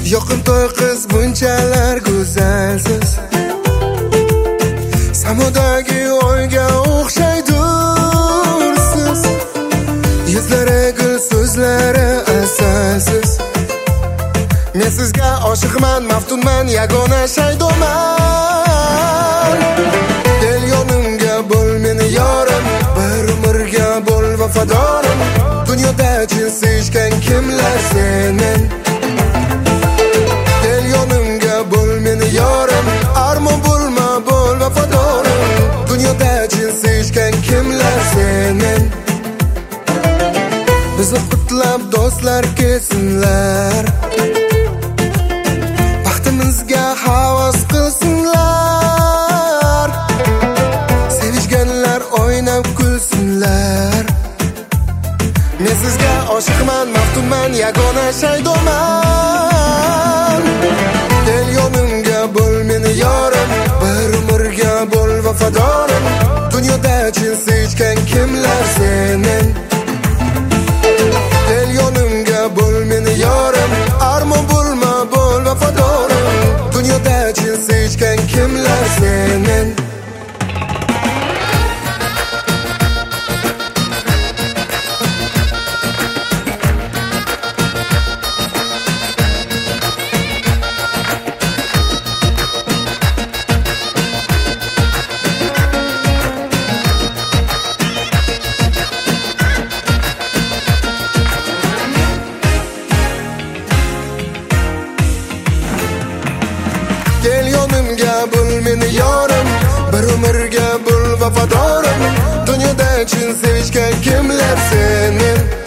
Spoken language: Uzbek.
Yoqimtoy qiz bunchalar go'zalsiz, samodagi oyga o'xshaydursiz. Yuzlari gul, so'zlari asalsiz. Men sizga oshiqman, maftunman, yagona shaydoman. Del yonimga bo'l meni yorim, bir umrga bo'l vafadorim. Dunyoda chin sevishgan kimlar senen? Del yonimga bo'l meni yorim, armon bo'lma, bo'l vafadorim. Dunyoda chin sevishgan kimlar senen? Bizni qutlab do'stlar kelsinlar, baxtimizga havas qilsinlar. Sevishganlar o'ynab kulsinlar. Men sizga oshiqman, maftunman, yagona shaydoman. Del yonimga bo'l meni yorim, bir umrga bo'l vafadorim. Dunyoda chin sevishgan kimlar senen? Del yonimga bo'l meni yorim, armon bo'lma, bo'l vafadorim. Dunyoda chin sevishgan kimlar senen? Del yonimga bo'l meni yorim, bir umrga bo'l vafadorim. Dunyoda chin sevishgan kimlar senen?